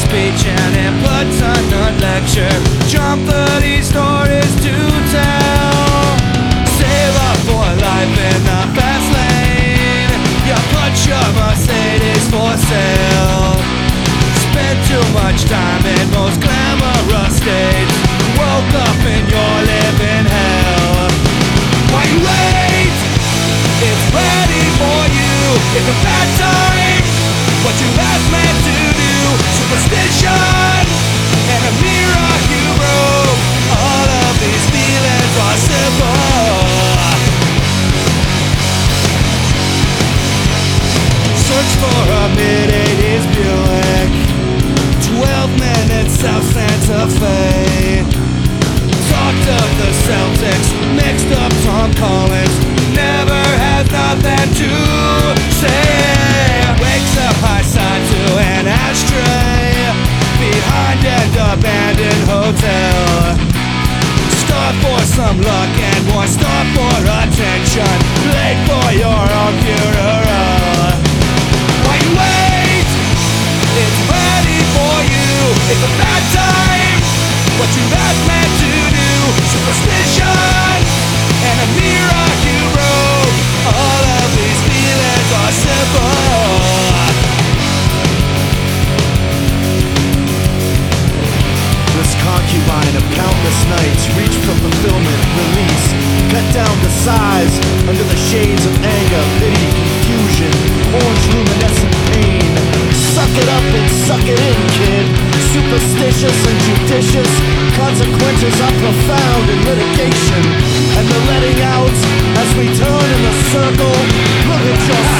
speech and it puts on a lecture. Jump 30 stories to tell. Save up for life in the fast lane. You put your Mercedes for sale. Spent too much time in most glamorous states. Woke up in your living hell. Why you wait? It's ready for you. It's a bad time. What you last meant to do. Superstition and a mirror you broke. All of these feelings are simple. Search for a mid-80s Buick, 12 minutes South Santa Fe. Talked of the Celtics, mixed up Tom Collins. Never has nothing to say. Wakes up high side to an ashtray behind an abandoned hotel. Stop for some luck and more stop for attention. Late for your own funeral. Why you wait? It's ready for you. It's a bad time. What you last meant to do. Superstition and a mirror you broke. All of these feelings are simple. This concubine of countless nights reached for fulfillment, release, cut down to size under the shades of anger, pity, confusion, orange luminescent pain. Suck it up and suck it in, kid. Superstitious and judicious consequences are profound in litigation, and the letting out as we turn in the circle. Look at yourself.